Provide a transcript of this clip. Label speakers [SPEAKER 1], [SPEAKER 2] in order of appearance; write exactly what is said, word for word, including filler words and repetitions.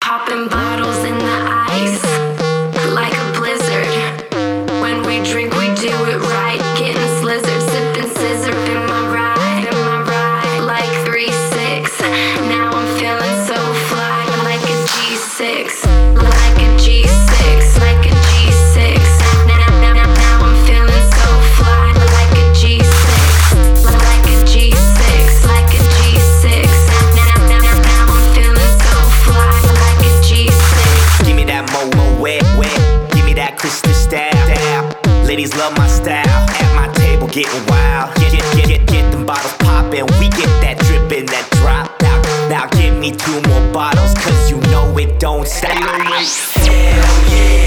[SPEAKER 1] Popping bottles in the ice, like a blizzard. When we drink, we do it right. Getting slizzard, sipping scissor in my ride, in my ride. Like three six. Now I'm feeling so fly, like a G six, like a G six, like a G six. Now, now, now, now I'm feeling so fly, like a G six, like a G six, like a G six. Now, now, now, now I'm feeling so fly, like a G six.
[SPEAKER 2] Give me that mo-mo wet, wet. Give me that crystal style, style. Ladies love my style. At my table getting wild. Get, get, get, get, get them bottles poppin'. We get that drippin', that drop. Now, now give me two more bottles, cause you know it don't stop. Hell yeah.